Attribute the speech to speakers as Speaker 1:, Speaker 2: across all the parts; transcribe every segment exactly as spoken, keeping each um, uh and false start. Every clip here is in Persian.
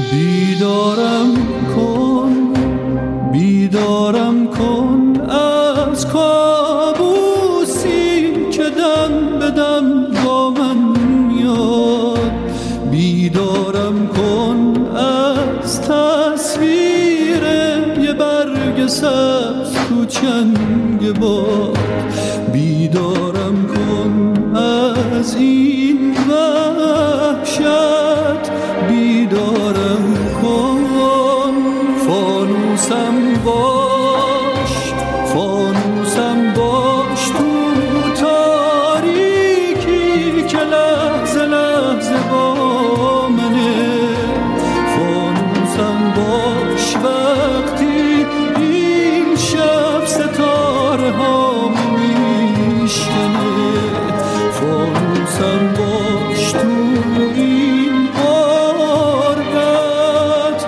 Speaker 1: بیدارم کن بیدارم کن از کابوسی که دم به دم با من میاد. بیدارم کن از تصویر یه برگ سبز تو چنگ باد. بیدارم کن از این وحشت. بیدارم کن فانوسم باش فانوسم باش تو تاریکی که لحظه لحظه با منه. فانوسم باش وقتی این شب ستاره ها میشکنه. فانوسم باش تو این غربت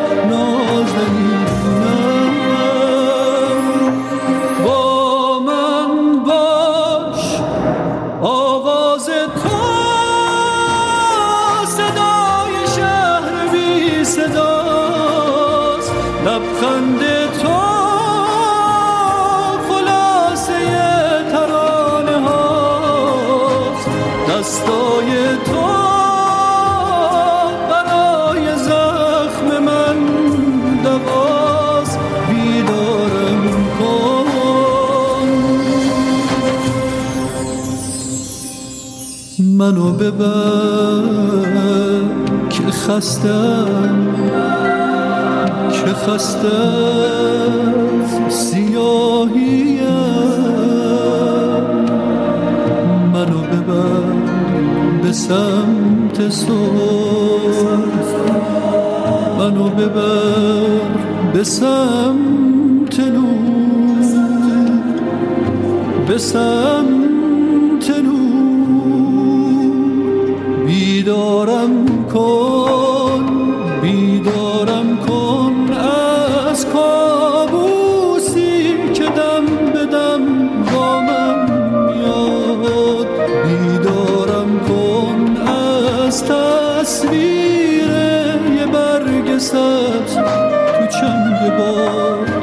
Speaker 1: نازنینم. با من باش آواز تو صدای شهر بی صداست. لبخند تو خلاصه ترانه هاست. دستای تو برای زخم من دواست. بیدارم کن منو ببر که خستم که خسته سیاهیم. منو ببر به سمت صبح. منو ببر به سمت نور به سمت نور. بیدارم کن بیدارم کن از کابوسی که دم به دم با من میاد. بیدارم کن از تصویر یه برگ سبز تو چنگ باد.